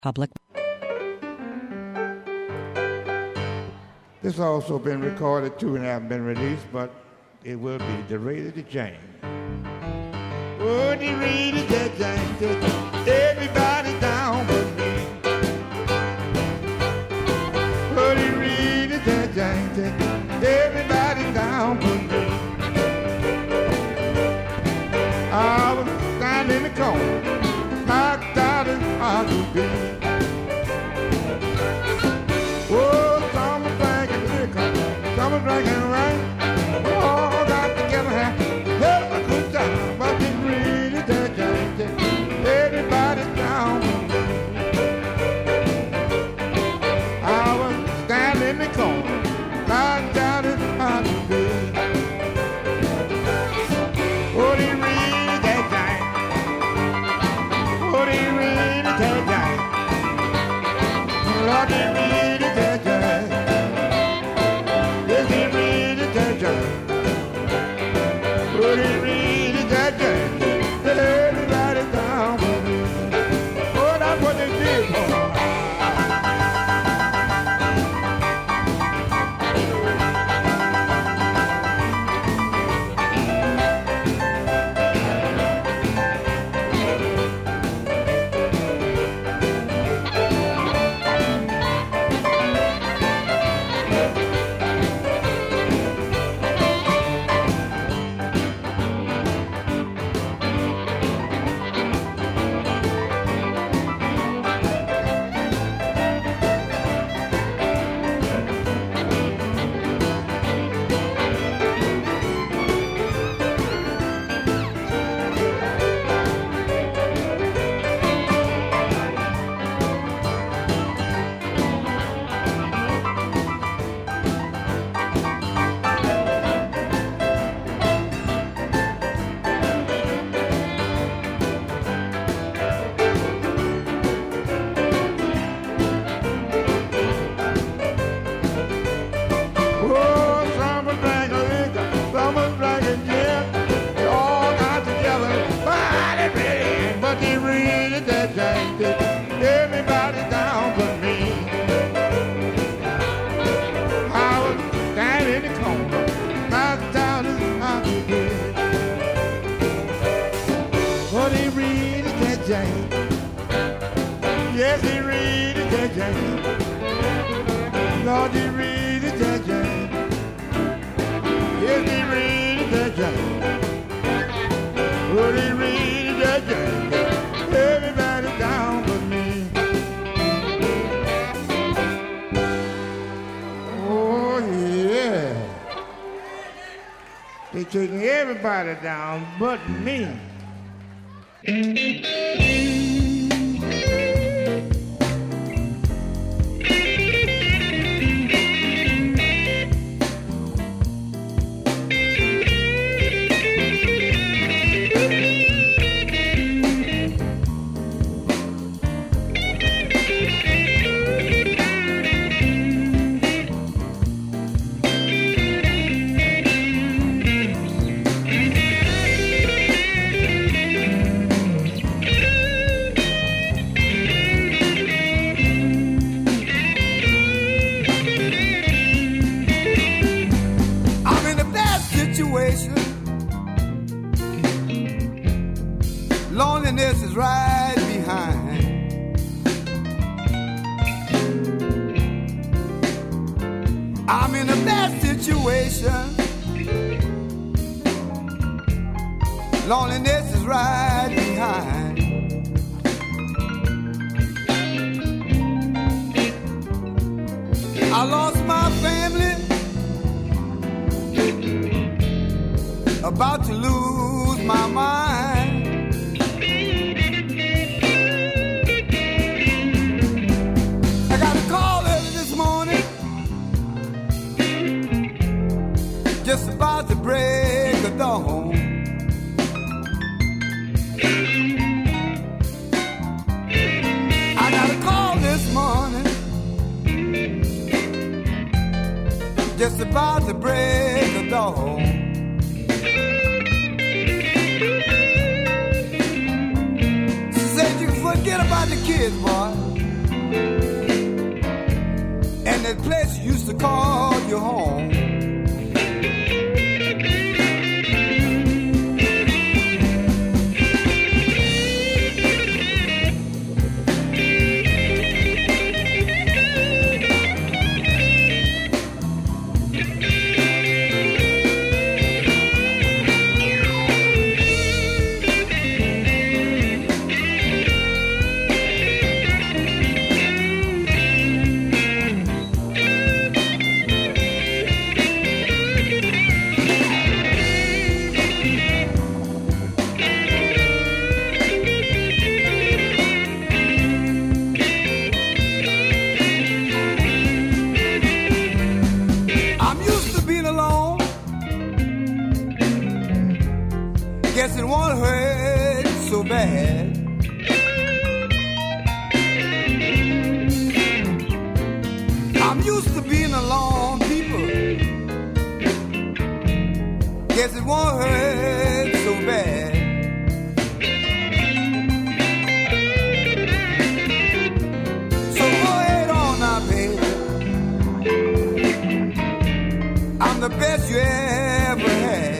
Public. This also been recorded too and haven't been released, but it will be the Rate of the Jane. Oh, the Rate of the Jane, everybody down with me. Oh, the Rate of the Jane, everybody down with me. I was standing in the corner, knocked out as I could be. Oh, someone drinking liquor, someone drinking rain. All got together, have a good time, but they really did change. Everybody down with me. I was standing in the corner, knocked out as I could be. Oh, they really did change. Oh, they really did change. Lord, they really did change. Yes, they really did change. Oh, they really did change. Everybody down with me. Oh, that's what they did for me. Everybody down but me. I was standing in the corner, knocked down as I could be. But he really did change. Yes, he really did change. Lord, he really did change. Yes, he really did change. But he really did change. Everybody down but me. Oh, yeah. They taking everybody down but me. Loneliness is right behind. I'm in a bad situation. Loneliness is right behind. I lost my family, about to lose my mind. I got a call early this morning, just about to break the dawn. I got a call this morning, just about to break the dawn. She said you can forget about the kids, boy. to call you home. Guess it won't hurt so bad. I'm used to being alone, people. Guess it won't hurt so bad. So go ahead on now, baby. I'm the best you ever had.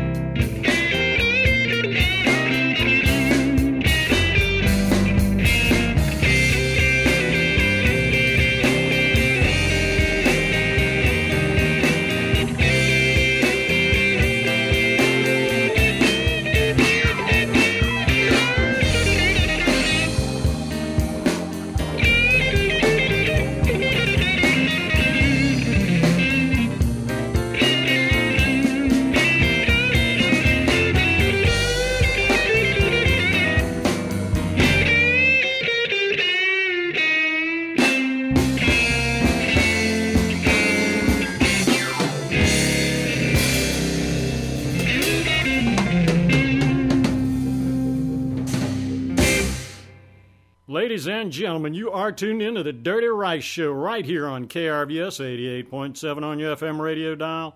Ladies and gentlemen, you are tuned into the Dirty Rice Show right here on KRVS 88.7 on your FM radio dial,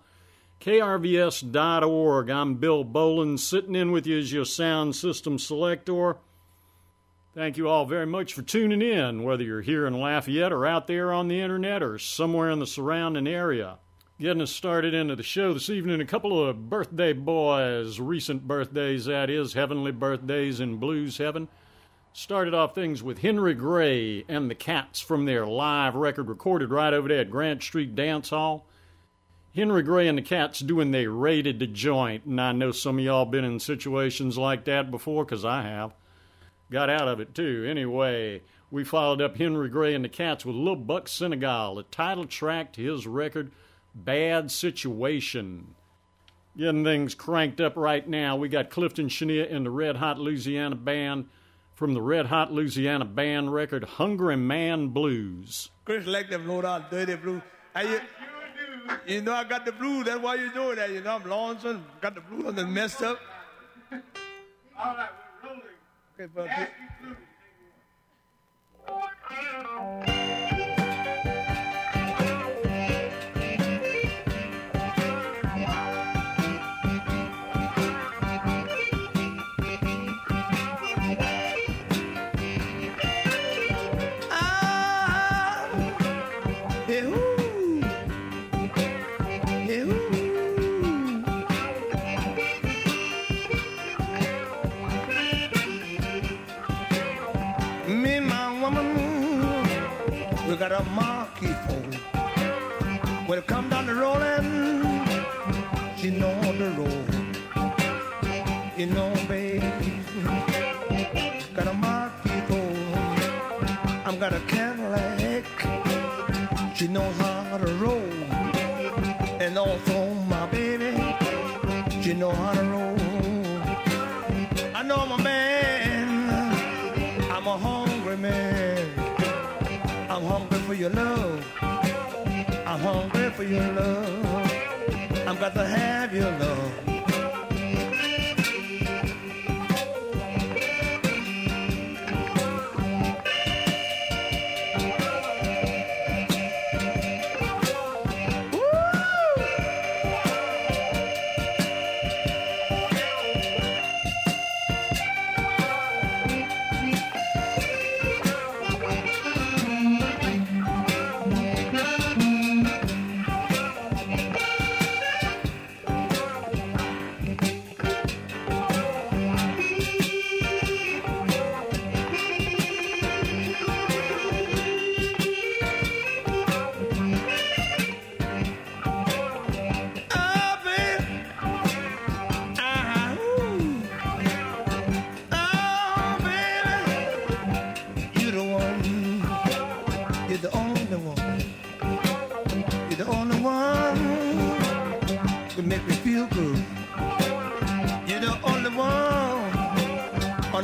krvs.org. I'm Bill Boland, sitting in with you as your sound system selector. Thank you all very much for tuning in, whether you're here in Lafayette or out there on the internet or somewhere in the surrounding area. Getting us started into the show this evening, a couple of birthday boys, recent birthdays, that is, heavenly birthdays in blues heaven. Started off things with Henry Gray and the Cats from their live record recorded right over there at Grant Street Dance Hall. Henry Gray and the Cats doing They Raided the Joint, and I know some of y'all been in situations like that before, because I have. Got out of it too. Anyway, we followed up Henry Gray and the Cats with Lil Buck Senegal, the title track to his record, Bad Situation. Getting things cranked up right now, we got Clifton Chenier and the Red Hot Louisiana Band, from the Red Hot Louisiana Band record, Hungry Man Blues. Chris like them low down dirty blues. And you know I got the blues, that's why you doing that. You know I'm lonesome, got the blues and messed up. All right, we're rolling. Okay, but we got a marquee phone. When it come down the rolling, she know the road. You know, baby, got a marquee phone. I'm got a Cadillac. She knows how to roll. And also my baby, she know how to roll. I know I'm a man, I'm a hungry man. I'm hungry for your love. I'm hungry for your love. I'm got to have your love.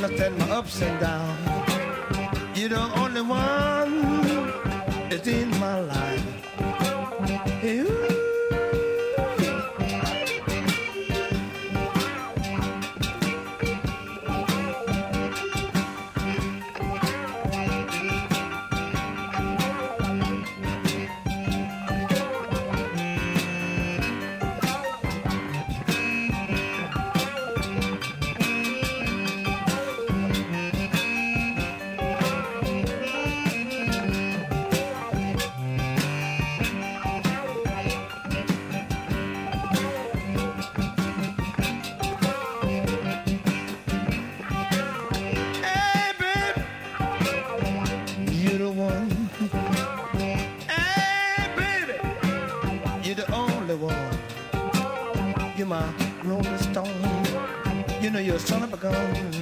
understand my ups and downs. You're the only one that's in my life. You. You're a son of a gun.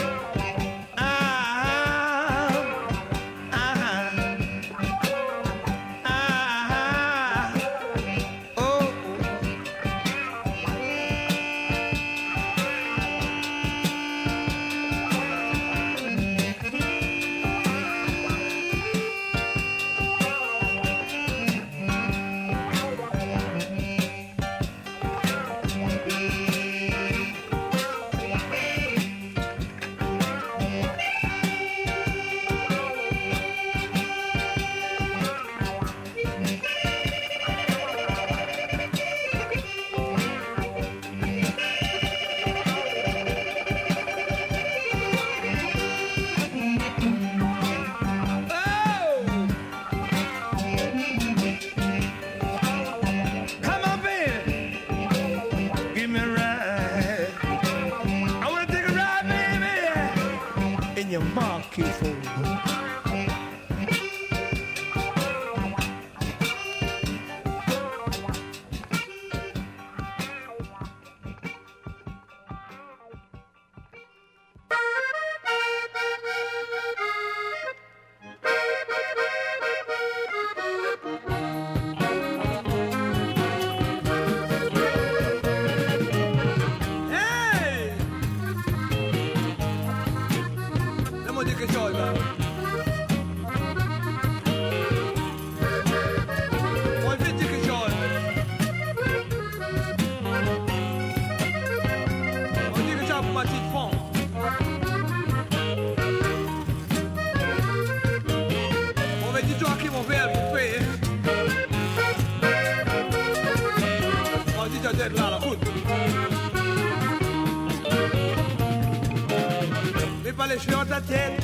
N'est pas les cheveux de la tête,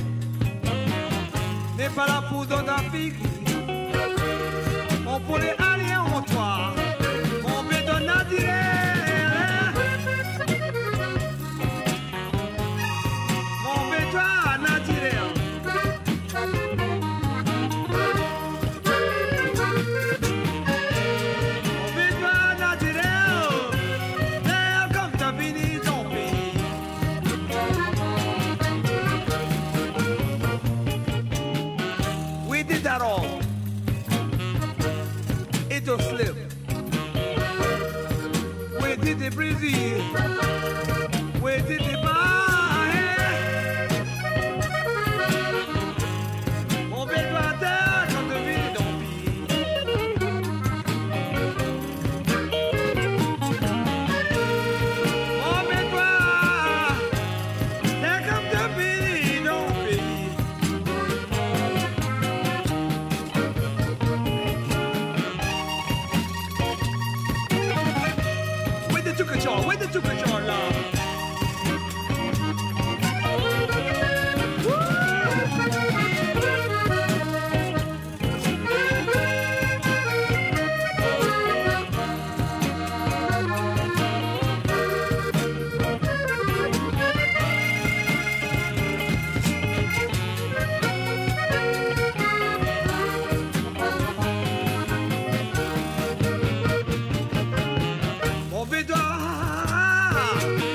n'est pas la poudre d'un figue. On pourrait aller en montoir, on peut donner à dire. Mon bétoir naturel. Mon bétoir naturel, l'air comme t'as fini ton pays. We did that all. It was slip. We did the Brazil. We did the Bahia. On veut pas terre quand on vit dans le pays. On veut pas terre quand on vit dans le pays. Where they took a jar? Where they took a jar, love? Mon bédouard,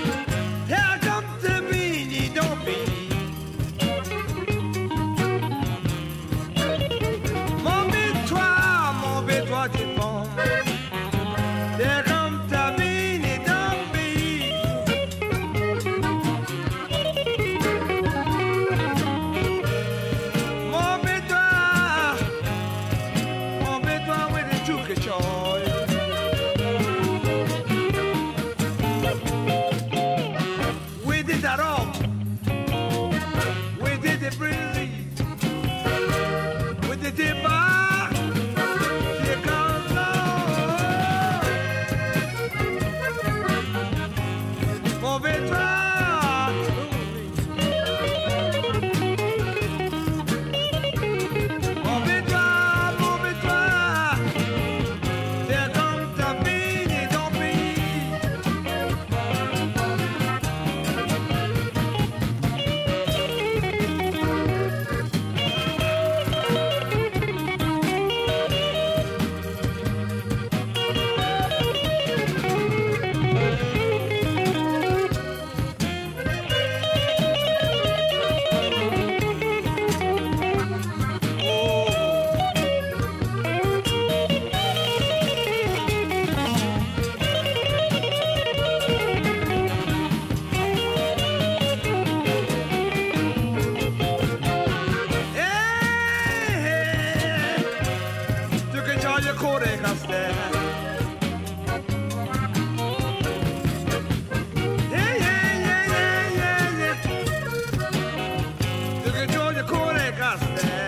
Castel. Yeah, yeah, yeah, yeah, yeah, yeah. Look at Georgia Corey Castel.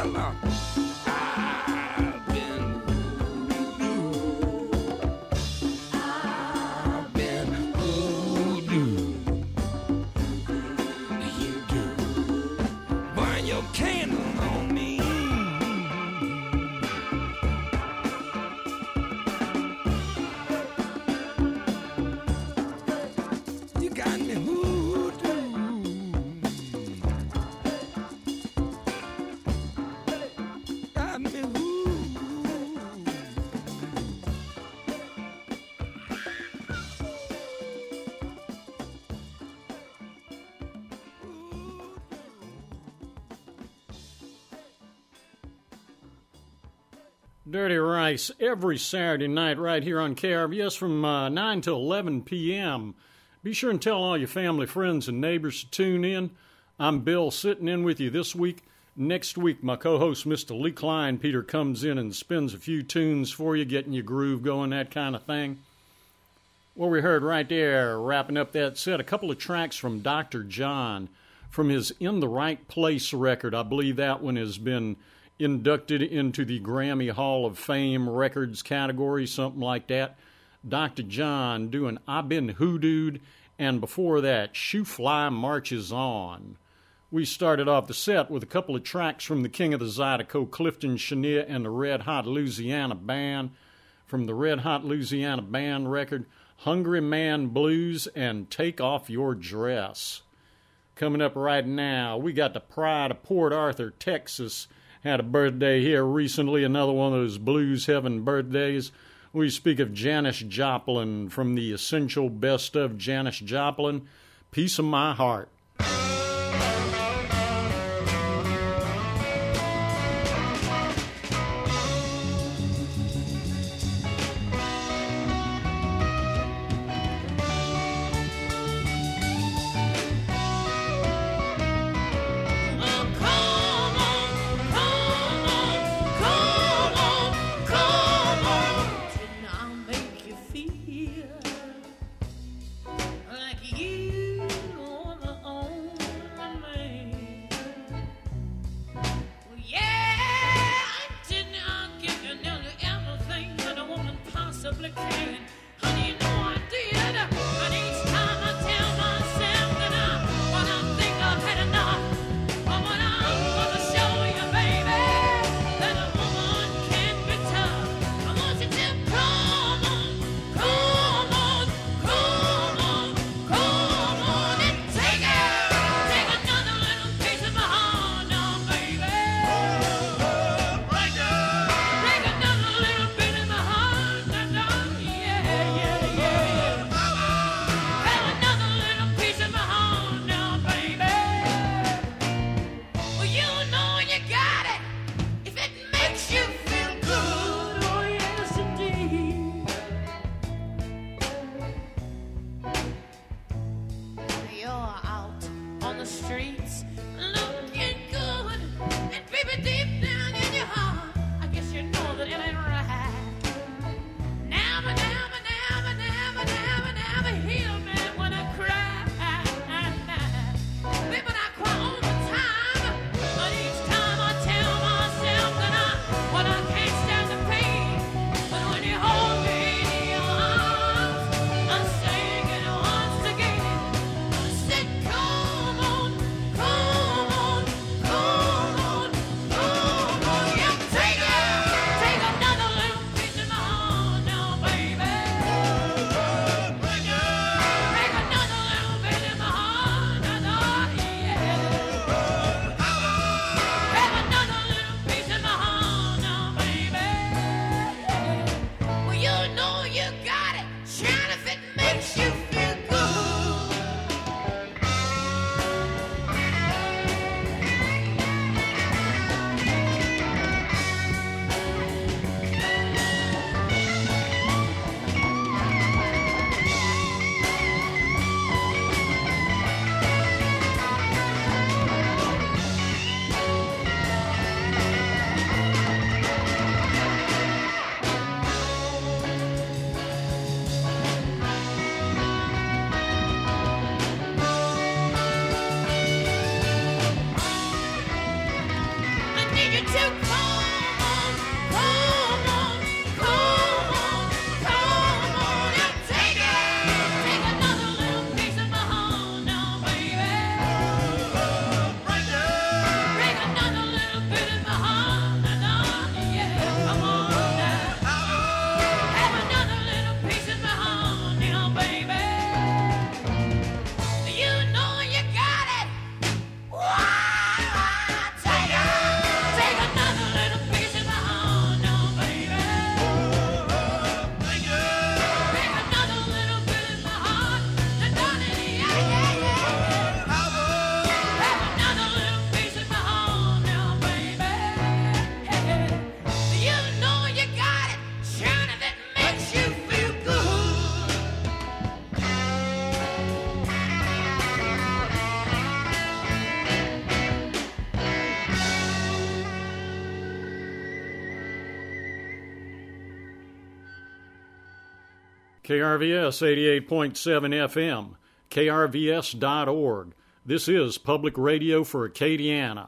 Well, I've been voodoo. I've been voodoo. You do. Burn your candle on me. You got me voodoo. Got me voodoo. Dirty Rice every Saturday night right here on KRBS from 9 to 11 p.m. Be sure and tell all your family, friends, and neighbors to tune in. I'm Bill sitting in with you this week. Next week, my co-host, Mr. Lee Klein, Peter, comes in and spins a few tunes for you, getting your groove going, that kind of thing. Well, we heard right there, wrapping up that set, a couple of tracks from Dr. John from his In the Right Place record. I believe that one has been inducted into the Grammy Hall of Fame records category, something like that. Dr. John doing I've Been Hoodooed, and before that, Shoe Fly Marches On. We started off the set with a couple of tracks from the King of the Zydeco, Clifton Chenier, and the Red Hot Louisiana Band. From the Red Hot Louisiana Band record, Hungry Man Blues and Take Off Your Dress. Coming up right now, we got the Pride of Port Arthur, Texas. Had a birthday here recently, another one of those blues heaven birthdays. We speak of Janis Joplin from the Essential Best of Janis Joplin, Piece of My Heart. Yeah. KRVS 88.7 FM, krvs.org. This is Public Radio for Acadiana.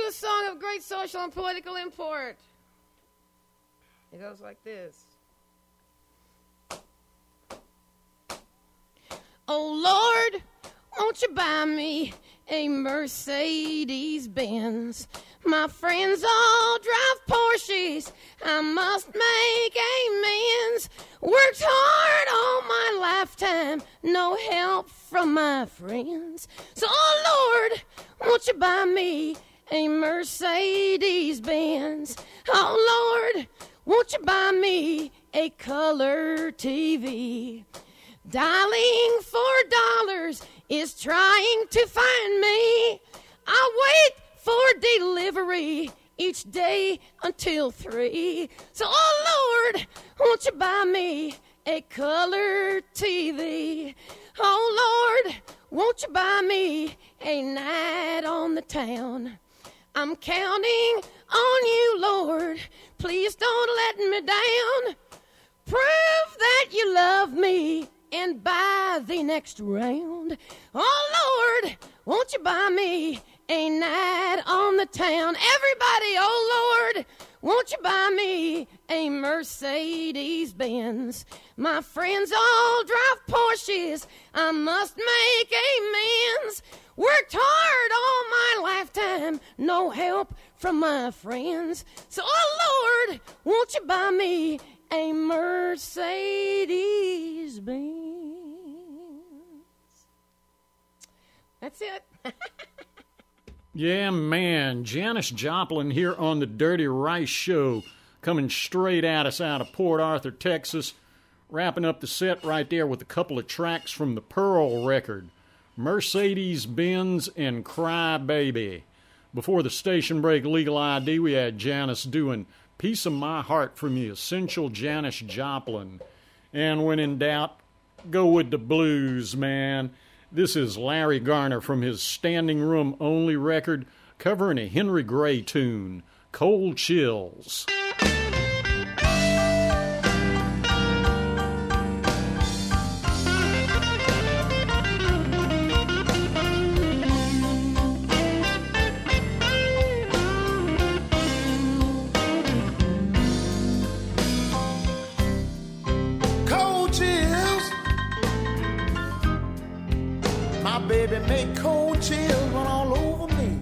a song of great social and political import. It goes like this. Oh, Lord, won't you buy me a Mercedes-Benz? My friends all drive Porsches. I must make amends. Worked hard all my lifetime. No help from my friends. So, oh, Lord, won't you buy me a Mercedes-Benz? Oh, Lord, won't you buy me a color TV? Dialing $4 is trying to find me. I wait for delivery each day until 3. So, oh, Lord, won't you buy me a color TV? Oh, Lord, won't you buy me a night on the town? I'm counting on you, Lord. Please don't let me down. Prove that you love me and buy the next round. Oh, Lord, won't you buy me a night on the town? Everybody, oh, Lord, won't you buy me a Mercedes-Benz? My friends all drive Porsches. I must make amends. Worked hard all my lifetime. No help from my friends. So, oh, Lord, won't you buy me a Mercedes-Benz? That's it. Yeah, man. Janis Joplin here on the Dirty Rice Show, coming straight at us out of Port Arthur, Texas. Wrapping up the set right there with a couple of tracks from the Pearl record, Mercedes-Benz and Cry Baby. Before the station break Legal ID, we had Janis doing Piece of My Heart from the Essential Janis Joplin. And when in doubt, go with the blues, man. This is Larry Garner from his Standing Room Only record, covering a Henry Gray tune, Cold Chills. Baby, make cold chills run all over me.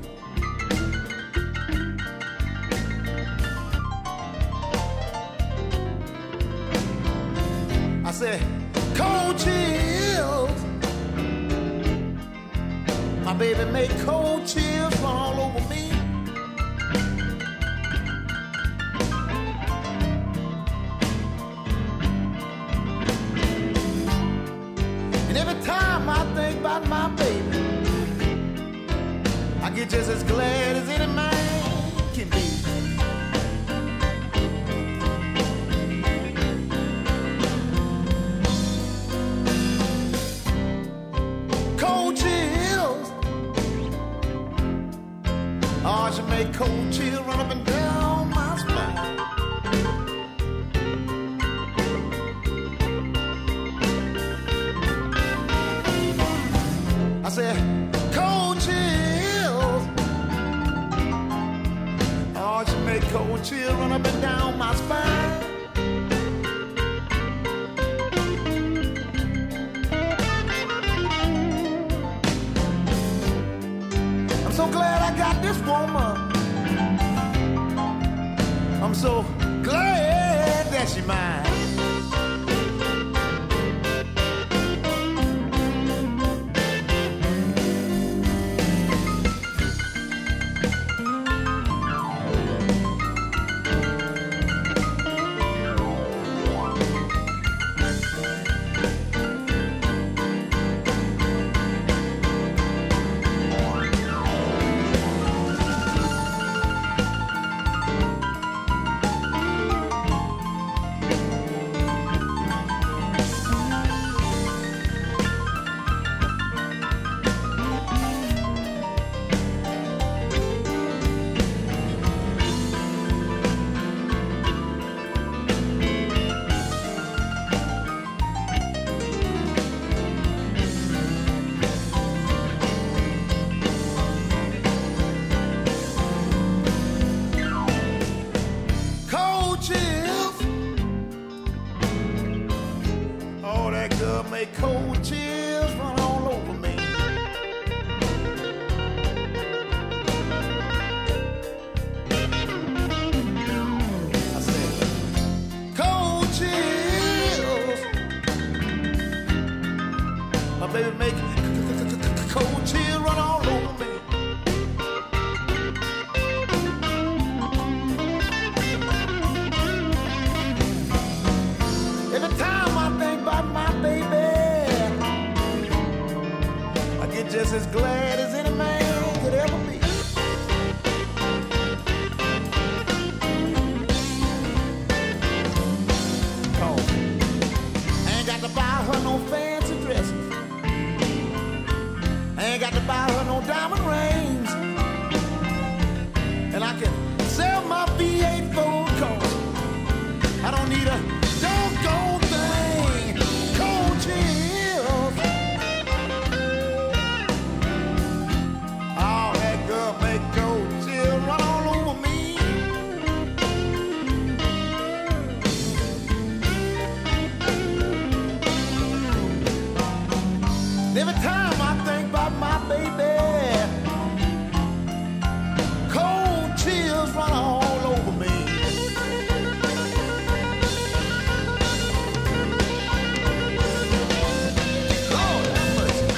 I said, cold chills. My baby, make cold chills run all over me. And every time I think about my baby, I get just as glad as any man can be. Cold chills, oh, she make cold chills run up and down my spine. I said, cold chills. Oh, she make cold chills run up and down my spine. I'm so glad I got this woman. I'm so glad that she's mine. girl make cold chills run all over me. I said, cold chills. My baby make cold chills run all over me. Every time I think about my baby, I get just as glad as any man could ever be. Oh, I ain't got to buy her no fancy dresses. I ain't got to buy her no diamond rings. And I can sell my V8 Ford cars. I don't need a doggone thing. Cold chills. Oh, that girl make cold chills run all over me. Every time I think about my baby, cold chills run all over me. Lord have mercy.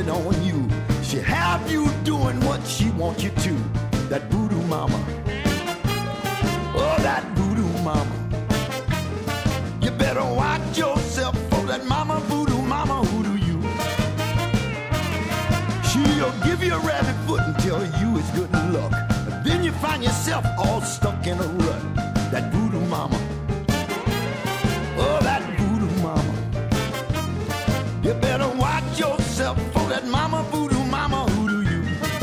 waiting on you. She have you doing what she wants you to. That voodoo mama. Oh, that voodoo mama. You better watch yourself for that mama, voodoo mama, hoodoo you. She'll give you a rabbit foot and tell you it's good luck. But then you find yourself all stuck in a rut. That voodoo mama. Oh, that voodoo mama. You better watch yourself for that mama, voodoo mama, hoodoo you.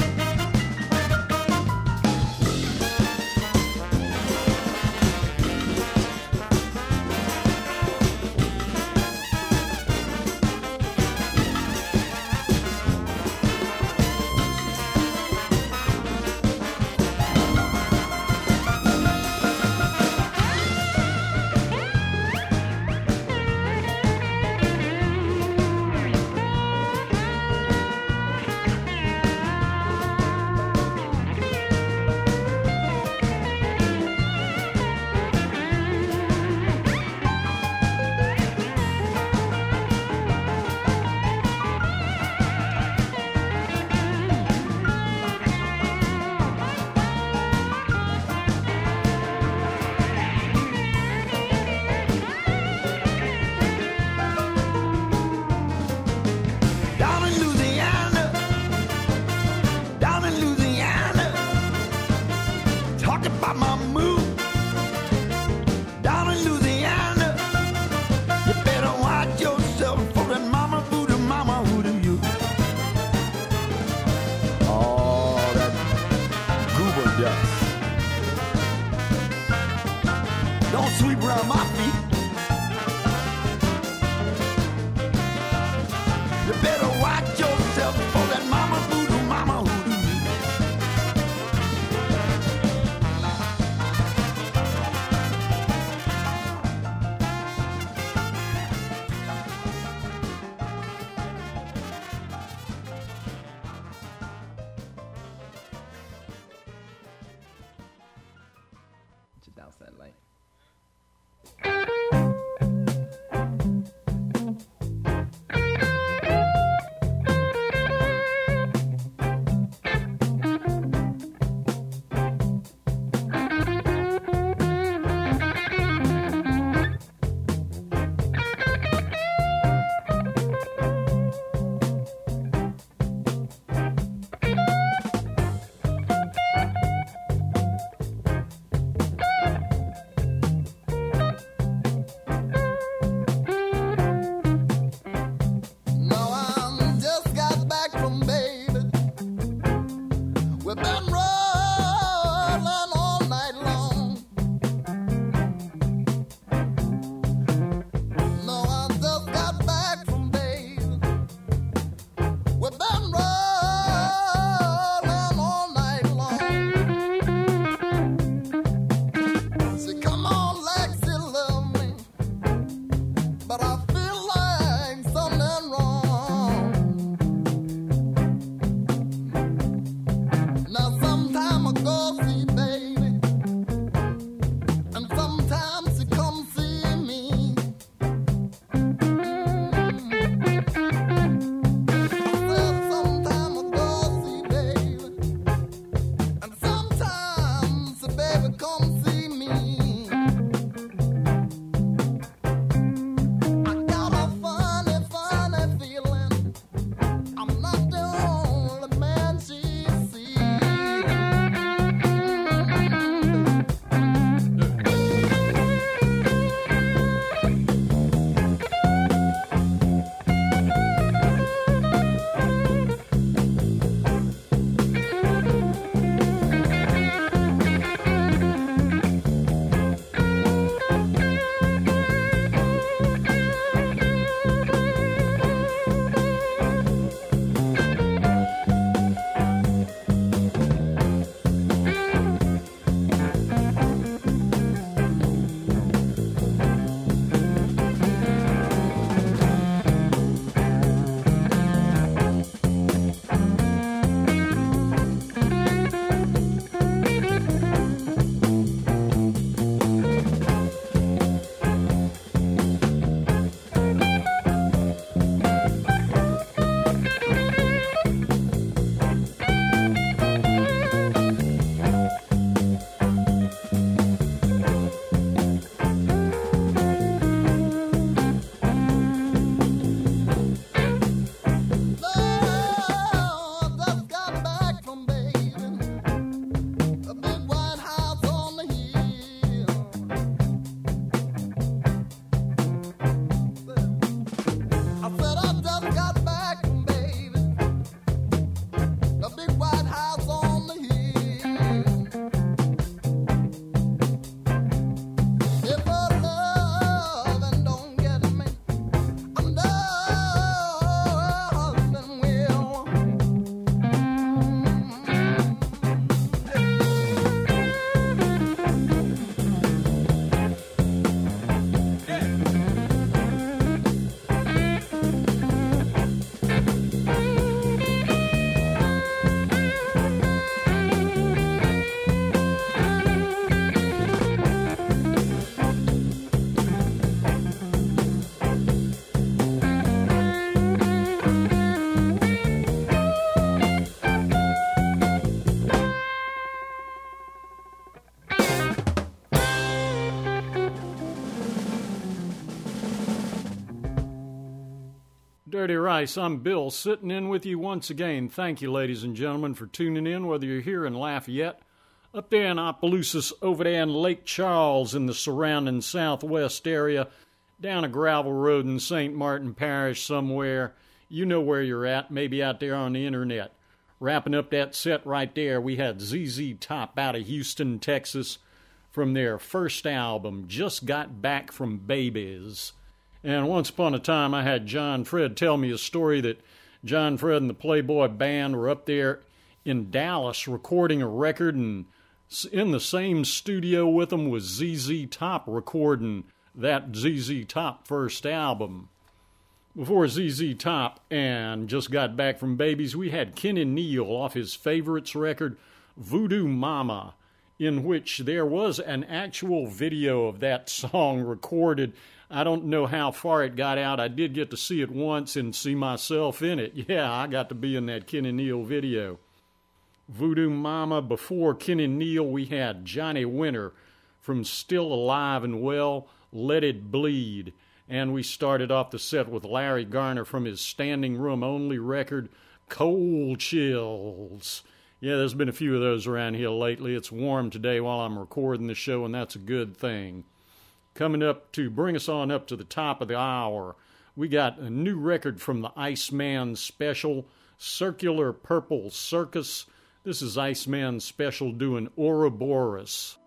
Don't sweep around my feet. You better watch yourself for that mama voodoo, mama hoodoo. Just douse that light. Dirty Rice, I'm Bill, sitting in with you once again. Thank you, ladies and gentlemen, for tuning in, whether you're here in Lafayette, up there in Opelousas, over there in Lake Charles in the surrounding southwest area, down a gravel road in St. Martin Parish somewhere. You know where you're at, maybe out there on the internet. Wrapping up that set right there, we had ZZ Top out of Houston, Texas, from their first album, Just Got Back from Babies. And once upon a time, I had John Fred tell me a story that John Fred and the Playboy Band were up there in Dallas recording a record, and in the same studio with them was ZZ Top recording that ZZ Top first album. Before ZZ Top and Just Got Back from Babies, we had Kenny Neal off his favorites record, Voodoo Mama, in which there was an actual video of that song recorded. I don't know how far it got out. I did get to see it once and see myself in it. Yeah, I got to be in that Kenny Neal video. Voodoo Mama. Before Kenny Neal, we had Johnny Winter from Still Alive and Well, Let It Bleed. And we started off the set with Larry Garner from his standing room only record, Cold Chills. Yeah, there's been a few of those around here lately. It's warm today while I'm recording the show, and that's a good thing. Coming up to bring us on up to the top of the hour, we got a new record from the Iceman Special, Circular Purple Circus. This is Iceman Special doing Ouroboros.